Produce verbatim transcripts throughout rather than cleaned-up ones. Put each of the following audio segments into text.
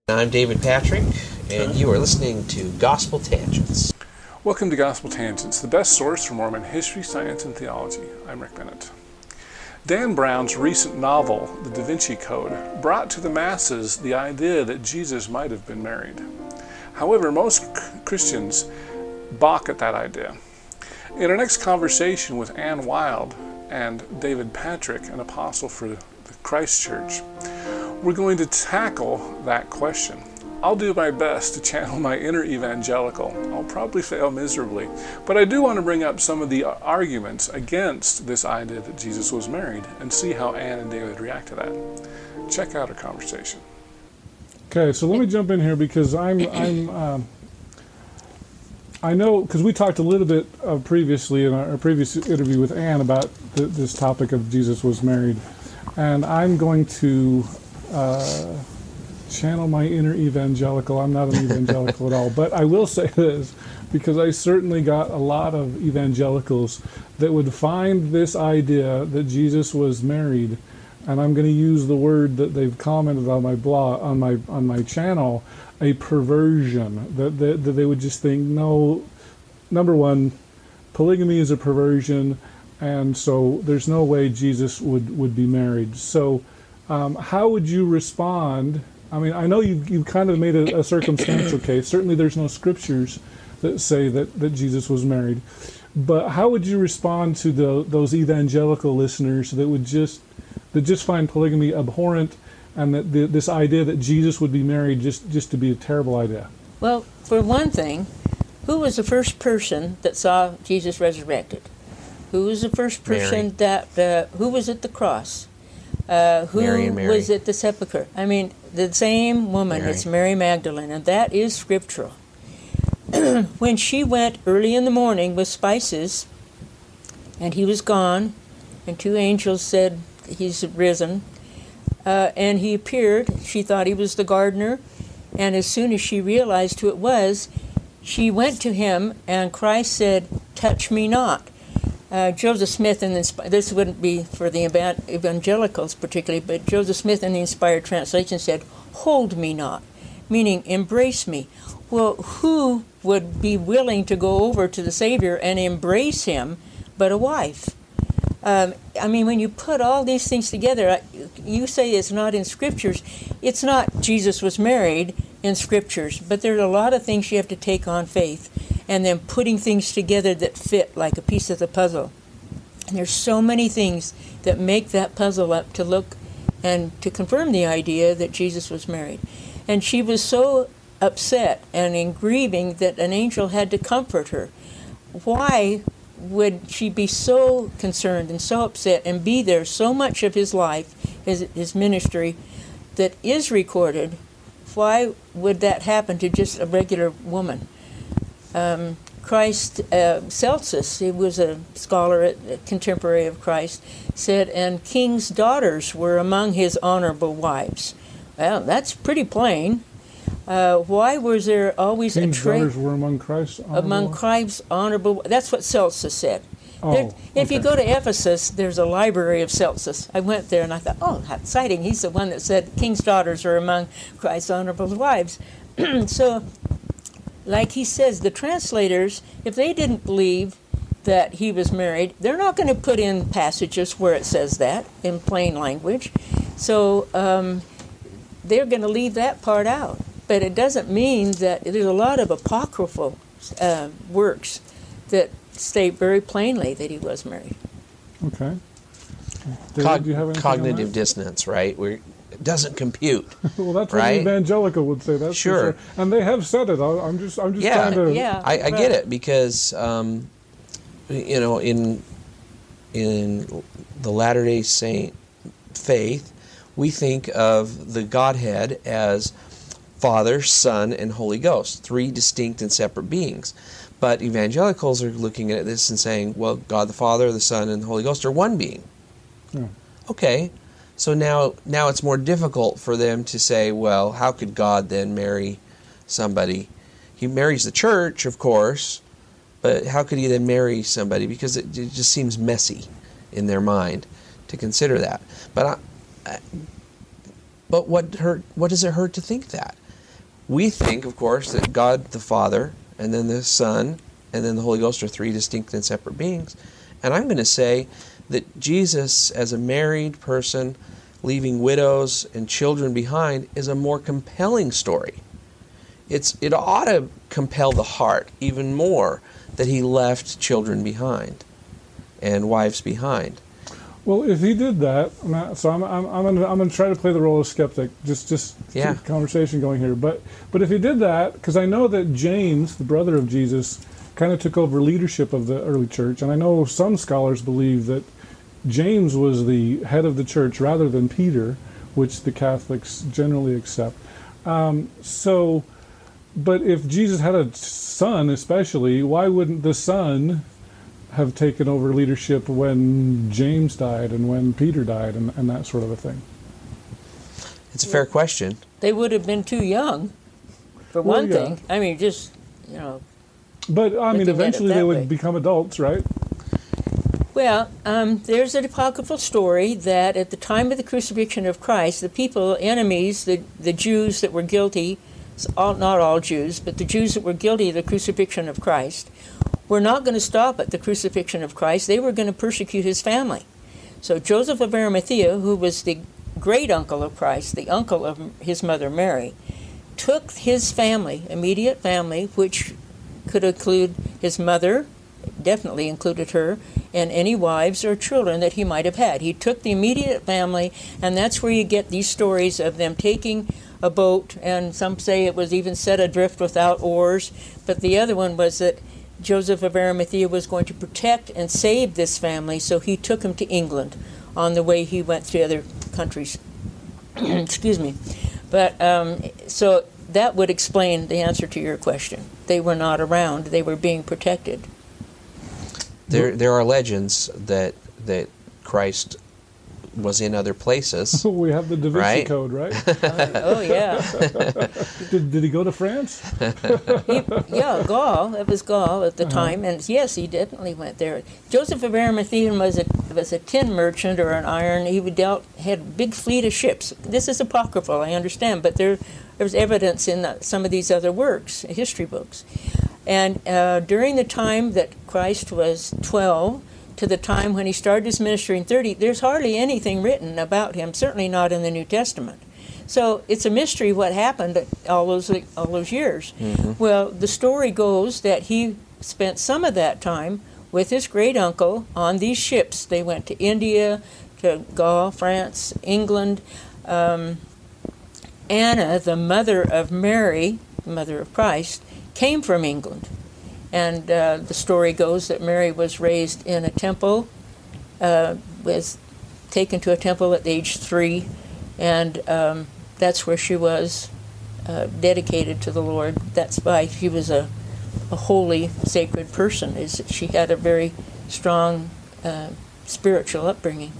I'm David Patrick, and you are listening to Gospel Tangents. Welcome to Gospel Tangents, the best source for Mormon history, science, and theology. I'm Rick Bennett. Dan Brown's recent novel, The Da Vinci Code, brought to the masses the idea that Jesus might have been married. However, most Christians balk at that idea. In our next conversation with Ann Wild and David Patrick, an apostle for the Christ Church, we're going to tackle that question. I'll do my best to channel my inner evangelical. I'll probably fail miserably, but I do want to bring up some of the arguments against this idea that Jesus was married and see how Ann and David react to that. Check out our conversation. Okay, so let me jump in here because I'm, I'm, um, I know because we talked a little bit uh, previously in our, our previous interview with Ann about the, this topic of Jesus was married, and I'm going to uh, channel my inner evangelical. I'm not an evangelical at all, but I will say this because I certainly got a lot of evangelicals that would find this idea that Jesus was married, and I'm going to use the word that they've commented on my blog, on my on my channel, a perversion. That, that, that they would just think, no, number one, polygamy is a perversion, and so there's no way Jesus would, would be married. So um, how would you respond? I mean, I know you you kind of made a, a circumstantial case. Certainly there's no scriptures that say that, that Jesus was married. But how would you respond to the, those evangelical listeners that would just that just find polygamy abhorrent and that the, this idea that Jesus would be married just, just to be a terrible idea? Well, for one thing, who was the first person that saw Jesus resurrected? Who was the first person Mary. that, uh, who was at the cross? Uh, who Mary and Mary. was at the sepulchre? I mean, the same woman, Mary. It's Mary Magdalene, and that is scriptural. When she went early in the morning with spices, and he was gone, and two angels said, he's risen, uh, and he appeared, she thought he was the gardener, and as soon as she realized who it was, she went to him, and Christ said, touch me not. Uh, Joseph Smith, in the, this wouldn't be for the evangelicals particularly, but Joseph Smith in the Inspired Translation said, hold me not, meaning embrace me. Well, who would be willing to go over to the Savior and embrace him but a wife? Um, I mean, when you put all these things together, you say it's not in Scriptures. It's not Jesus was married in Scriptures, but there's a lot of things you have to take on faith, and then putting things together that fit like a piece of the puzzle. And there's so many things that make that puzzle up to look and to confirm the idea that Jesus was married. And she was so upset and in grieving that an angel had to comfort her. Why would she be so concerned and so upset and be there so much of his life, his, his ministry, that is recorded? Why would that happen to just a regular woman? Um, Christ, uh, Celsus, he was a scholar, at, a contemporary of Christ, said, and king's daughters were among his honorable wives. Well, that's pretty plain. Uh, why was there always King's a trait daughters were among Christ's honorable among Christ's honorable? That's what Celsus said. Oh, There, if okay. you go to Ephesus, there's a library of Celsus. I went there and I thought, oh, how exciting! He's the one that said king's daughters are among Christ's honorable wives. So, like he says, the translators, if they didn't believe that he was married, they're not going to put in passages where it says that in plain language. So um, they're going to leave that part out. But it doesn't mean that there's a lot of apocryphal uh, works that state very plainly that he was married. Okay. David, Cog- do you have anything cognitive on dissonance, right? Where it doesn't compute. Well, that's right? what an evangelical would say. That's for Sure. sure. And they have said it. I- I'm just, I'm just Yeah. trying to. Yeah, I, I right. get it because, um, you know, in in the Latter-day Saint faith, we think of the Godhead as Father, Son, and Holy Ghost, three distinct and separate beings. But evangelicals are looking at this and saying, well, God the Father, the Son, and the Holy Ghost are one being. Yeah. Okay, so now now it's more difficult for them to say, well, how could God then marry somebody? He marries the church, of course, but how could he then marry somebody? Because it, it just seems messy in their mind to consider that. But I, I, but what hurt? What does it hurt to think that? We think, of course, that God the Father, and then the Son, and then the Holy Ghost are three distinct and separate beings. And I'm going to say that Jesus, as a married person, leaving widows and children behind, is a more compelling story. It's It ought to compel the heart even more that he left children behind and wives behind. Well, if he did that, so I'm I'm I'm gonna, I'm gonna try to play the role of skeptic. Just just Yeah. keep the conversation going here. But but if he did that, because I know that James, the brother of Jesus, kind of took over leadership of the early church, and I know some scholars believe that James was the head of the church rather than Peter, which the Catholics generally accept. Um, so, but if Jesus had a son, especially, why wouldn't the son have taken over leadership when James died and when Peter died and, and that sort of a thing? It's a fair question. They would have been too young, for Well, one yeah. thing. I mean, just, you know. But, I mean, Looking at it eventually that they would way. become adults, right? Well, um, there's an apocryphal story that at the time of the crucifixion of Christ, the people, enemies, the, the Jews that were guilty, all, not all Jews, but the Jews that were guilty of the crucifixion of Christ, were not going to stop at the crucifixion of Christ. They were going to persecute his family. So Joseph of Arimathea, who was the great uncle of Christ, the uncle of his mother Mary, took his family, immediate family, which could include his mother, definitely included her, and any wives or children that he might have had. He took the immediate family, and that's where you get these stories of them taking a boat, and some say it was even set adrift without oars, but the other one was that Joseph of Arimathea was going to protect and save this family, so he took them to England on the way he went to other countries. Excuse me. But um, so that would explain the answer to your question. They were not around. They were being protected. There there are legends that that Christ was in other places. We have the Da Vinci Right. Code, right? Oh, oh yeah. did, did he go to France? He, yeah, Gaul. It was Gaul at the time, and yes, he definitely went there. Joseph of Arimathea was a was a tin merchant or an iron. He dealt had a big fleet of ships. This is apocryphal, I understand, but there there's evidence in the, some of these other works, history books. And uh, during the time that Christ was twelve, to the time when he started his ministry in thirty, there's hardly anything written about him, certainly not in the New Testament. So it's a mystery what happened all those all those years. Mm-hmm. Well, the story goes that he spent some of that time with his great uncle on these ships. They went to India, to Gaul, France, England. Um, Anna, the mother of Mary, the mother of Christ, came from England. And uh, the story goes that Mary was raised in a temple, uh, was taken to a temple at age three, and um, that's where she was uh, dedicated to the Lord. That's why she was a, a holy, sacred person, is that she had a very strong uh, spiritual upbringing.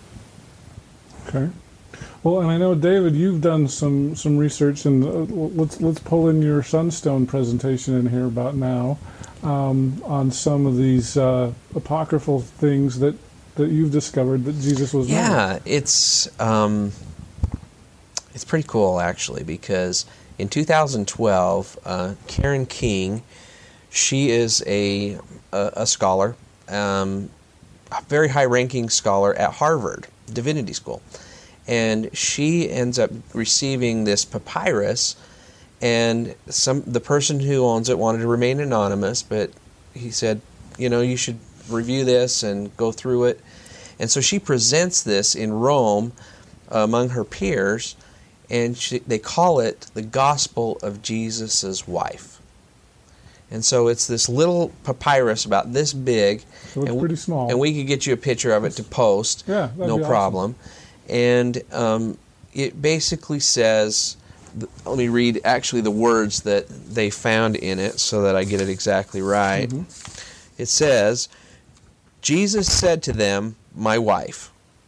Okay. Well, and I know, David, you've done some, some research, and uh, let's let's pull in your Sunstone presentation in here about now um, on some of these uh, apocryphal things that, that you've discovered that Jesus was. Yeah, married. it's um, it's pretty cool actually, because in two thousand twelve, uh, Karen King, she is a a, a scholar, um, a very high-ranking scholar at Harvard Divinity School. And she ends up receiving this papyrus, and some the person who owns it wanted to remain anonymous, but he said, you know, you should review this and go through it. And so she presents this in Rome uh, among her peers, and she, they call it the Gospel of Jesus' Wife. And so it's this little papyrus about this big. So it's and pretty small. And we could get you a picture of it to post, Yeah, that'd no be awesome. problem. And um, it basically says, let me read actually the words that they found in it so that I get it exactly right. Mm-hmm. It says, Jesus said to them, my wife.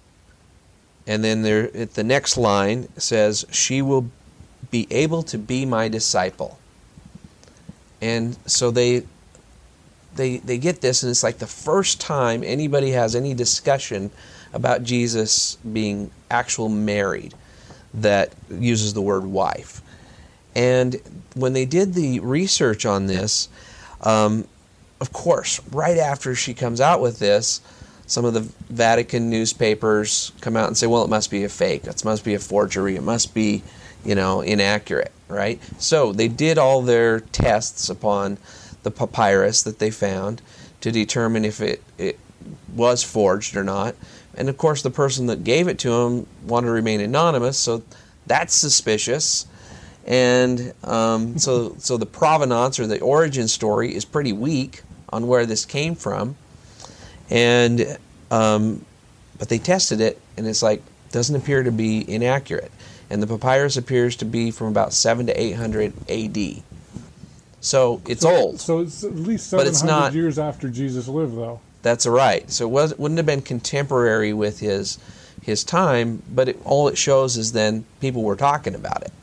And then there, at the next line says, she will be able to be my disciple. And so they, they, they get this, and it's like the first time anybody has any discussion about Jesus being actual married that uses the word wife. And when they did the research on this, um, of course, right after she comes out with this, some of the Vatican newspapers come out and say, well, it must be a fake. It must be a forgery. It must be, you know, inaccurate, right? So they did all their tests upon the papyrus that they found to determine if it, it was forged or not. And, of course, the person that gave it to them wanted to remain anonymous, so that's suspicious. And um, so so the provenance or the origin story is pretty weak on where this came from. And um, but they tested it, and it's like, doesn't appear to be inaccurate. And the papyrus appears to be from about seven to eight hundred A D. So it's so, old. So it's at least but seven it's hundred not, years after Jesus lived, though. That's right. So it was, wouldn't have been contemporary with his his time, but it, all it shows is then people were talking about it.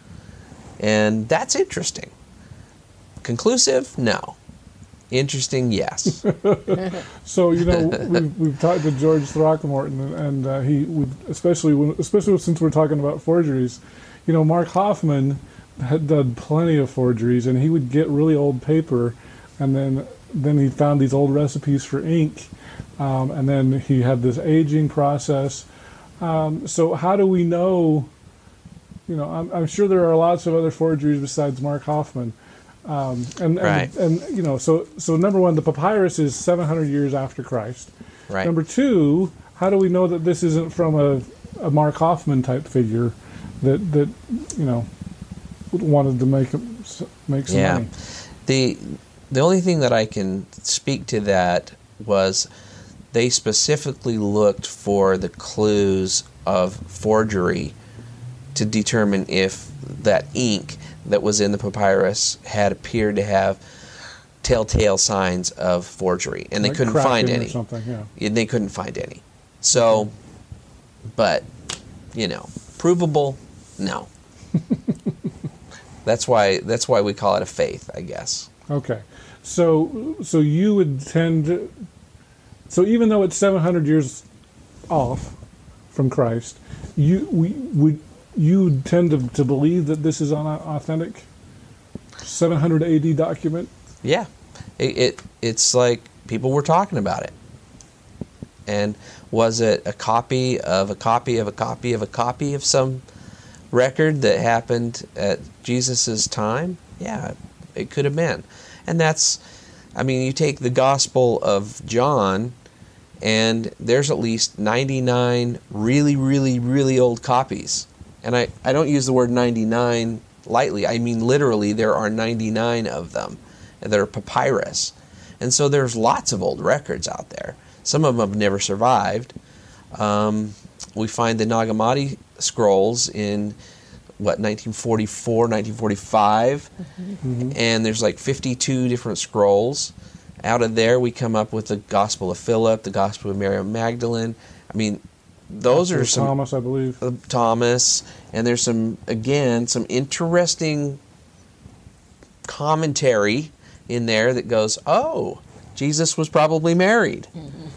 And that's interesting. Conclusive? No. Interesting? Yes. So, you know, we've, we've talked to George Throckmorton, and, and uh, he, would, especially when, especially since we're talking about forgeries, you know, Mark Hoffman had done plenty of forgeries, and he would get really old paper, and then then he found these old recipes for ink, um, and then he had this aging process. Um, so how do we know? You know, I'm, I'm sure there are lots of other forgeries besides Mark Hoffman. Um, and, right. and, and, you know, so, so number one, the papyrus is seven hundred years after Christ. Right. Number two, how do we know that this isn't from a, a Mark Hoffman type figure that, that, you know, wanted to make, make some yeah. money? The, the only thing that I can speak to that was they specifically looked for the clues of forgery to determine if that ink that was in the papyrus had appeared to have telltale signs of forgery, and they Like couldn't find cracking or any. something, yeah. And they couldn't find any. So, but you know, provable? No. That's why. That's why we call it a faith, I guess. Okay, so so you would tend to, so even though it's seven hundred years off from Christ, you we would. You tend to, to believe that this is an authentic seven hundred A D document? Yeah. It, it It's like people were talking about it. And was it a copy of a copy of a copy of a copy of some record that happened at Jesus' time? Yeah, it could have been. And that's, I mean, you take the Gospel of John, and there's at least ninety-nine really, really, really old copies. And I, I don't use the word ninety-nine lightly. I mean literally there are ninety-nine of them that are papyrus. And so there's lots of old records out there. Some of them have never survived. Um, we find the Nag Hammadi scrolls in, what, nineteen forty-four, nineteen forty-five. Mm-hmm. And there's like fifty-two different scrolls. Out of there we come up with the Gospel of Philip, the Gospel of Mary Magdalene. I mean, those are some Thomas, I believe. Uh, Thomas, and there's some, again, some interesting commentary in there that goes, oh, Jesus was probably married.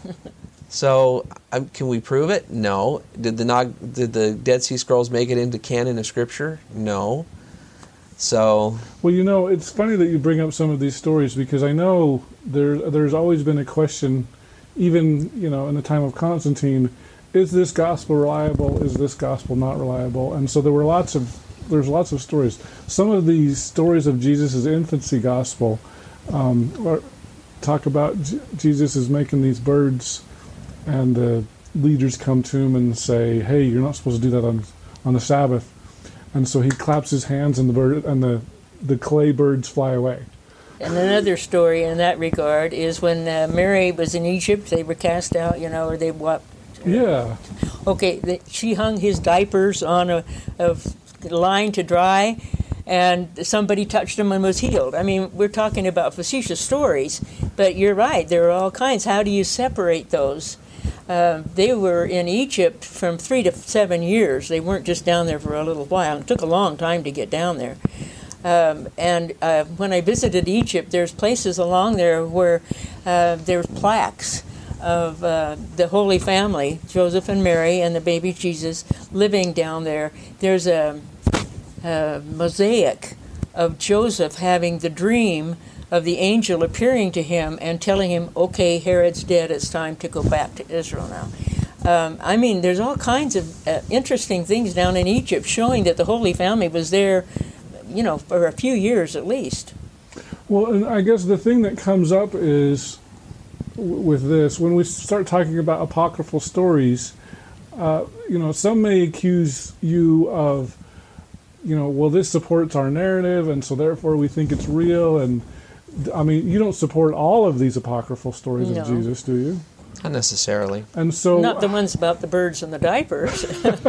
So, um, can we prove it? No. Did the Nog, did the Dead Sea Scrolls make it into canon of Scripture? No. So, well, you know, it's funny that you bring up some of these stories, because I know there there's always been a question, even, you know, in the time of Constantine. Is this gospel reliable? Is this gospel not reliable? And so there were lots of there's lots of stories. Some of these stories of Jesus' infancy gospel um, are, talk about J- Jesus is making these birds, and the leaders come to him and say, "Hey, you're not supposed to do that on on the Sabbath." And so he claps his hands, and the bird and the the clay birds fly away. And another story in that regard is when uh, Mary was in Egypt, they were cast out, you know, or they what. Yeah. Okay, the, she hung his diapers on a, a line to dry, and somebody touched him and was healed. I mean, we're talking about facetious stories, but you're right, there are all kinds. How do you separate those? Uh, they were in Egypt from three to seven years. They weren't just down there for a little while. It took a long time to get down there. Um, and uh, when I visited Egypt, there's places along there where uh, there's plaques of uh, the Holy Family, Joseph and Mary and the baby Jesus, living down there. There's a uh, mosaic of Joseph having the dream of the angel appearing to him and telling him, okay, Herod's dead, it's time to go back to Israel now. Um, I mean, there's all kinds of uh, interesting things down in Egypt showing that the Holy Family was there, you know, for a few years at least. Well, and I guess the thing that comes up is, w- with this, when we start talking about apocryphal stories, uh, you know, some may accuse you of, you know, well, this supports our narrative, and so therefore we think it's real. And I mean, you don't support all of these apocryphal stories No. of Jesus, do you? Not necessarily. And so, Not the ones about the birds and the diapers.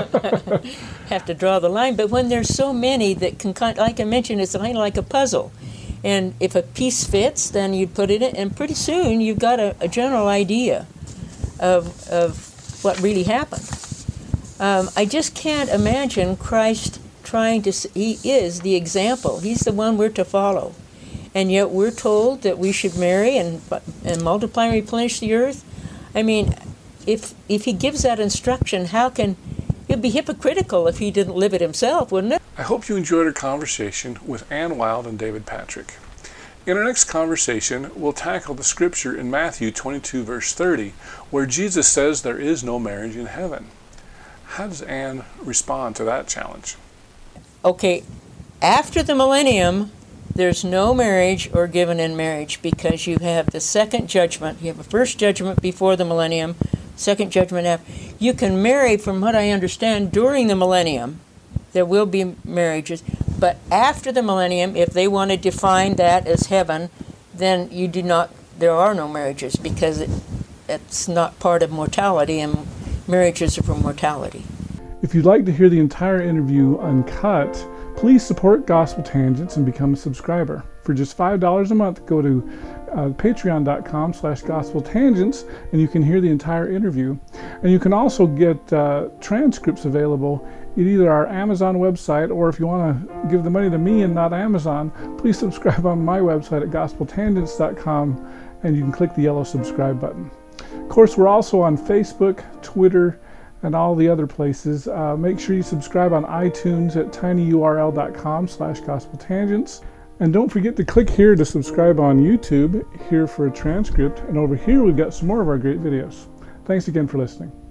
Have to draw the line. But when there's so many that can, kind like I mentioned, it's kind of like a puzzle. And if a piece fits, then you put it in, and pretty soon you've got a, a general idea of of what really happened. Um, I just can't imagine Christ trying to. s- He is the example. He's the one we're to follow, and yet we're told that we should marry and and multiply and replenish the earth. I mean, if if he gives that instruction, how can it'd be hypocritical if he didn't live it himself, wouldn't it? I hope you enjoyed our conversation with Ann Wild and David Patrick. In our next conversation, we'll tackle the scripture in Matthew twenty-two, verse thirty, where Jesus says there is no marriage in heaven. How does Ann respond to that challenge? Okay, after the millennium, there's no marriage or given in marriage because you have the second judgment. You have a first judgment before the millennium, second judgment after. You can marry, from what I understand, during the millennium. There will be marriages. But after the millennium, if they want to define that as heaven, then you do not, there are no marriages because it, it's not part of mortality, and marriages are for mortality. if you'd like to hear the entire interview uncut, please support Gospel Tangents and become a subscriber. For just five dollars a month, go to uh, patreon.com slash gospel tangents, and you can hear the entire interview. And you can also get uh, transcripts available at either our Amazon website, or if you want to give the money to me and not Amazon, please subscribe on my website at gospel tangents dot com, and you can click the yellow subscribe button. Of course, we're also on Facebook, Twitter, and all the other places. Uh, make sure you subscribe on iTunes at tinyurl.com slash gospel tangents. And don't forget to click here to subscribe on YouTube, here for a transcript, and over here we've got some more of our great videos. Thanks again for listening.